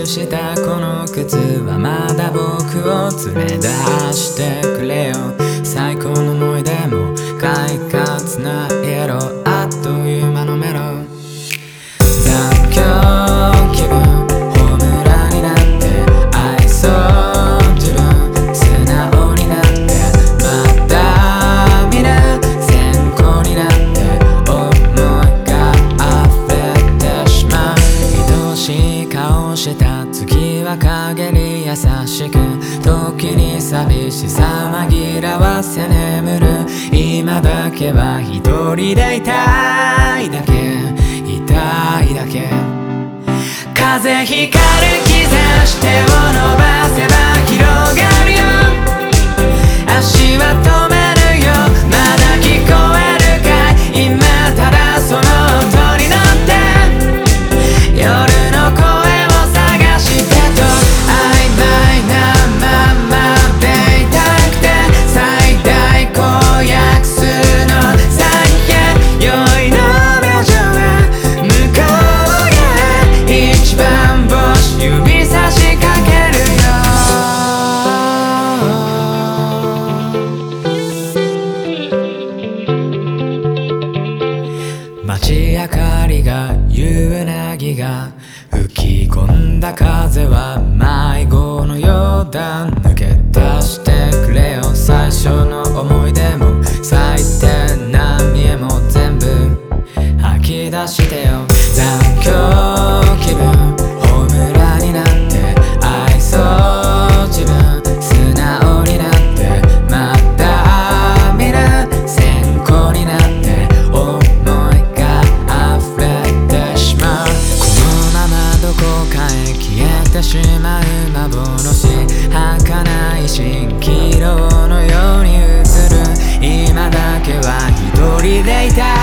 したこの靴はまだ僕を連れ出してくれよ。最高の思い出も快活なエロ、あっという間のメロ。残響気分ホームランになって愛そう自分素直になって、また皆線香になって思いが溢れてしまう。愛しい顔した月は陰に優しく、時に寂しさ紛らわせ眠る。今だけは一人でいたいだけ、いたいだけ。風邪ひかる兆し手を伸ばせば広がるよ。足は止めるよ、まだ聞こえるかい。今ただその音に乗って夜の声を探してと、曖昧なままでいたくて最大公約数の3へ酔いの名所へ向こうへ一番星指差しかけるよ。街明かりが夕なぎが吹き込んだ風は迷子のようだ。抜け出してくれよ、最初の思い出も最低な見えも全部吐き出してよ。残響気分ホームランになって愛そう自分素直になって、また皆線香になって思いが溢れてしまう。このままどこかへ消えてしまう幻、儚い蜃気楼のように映る。今だけは一人でいた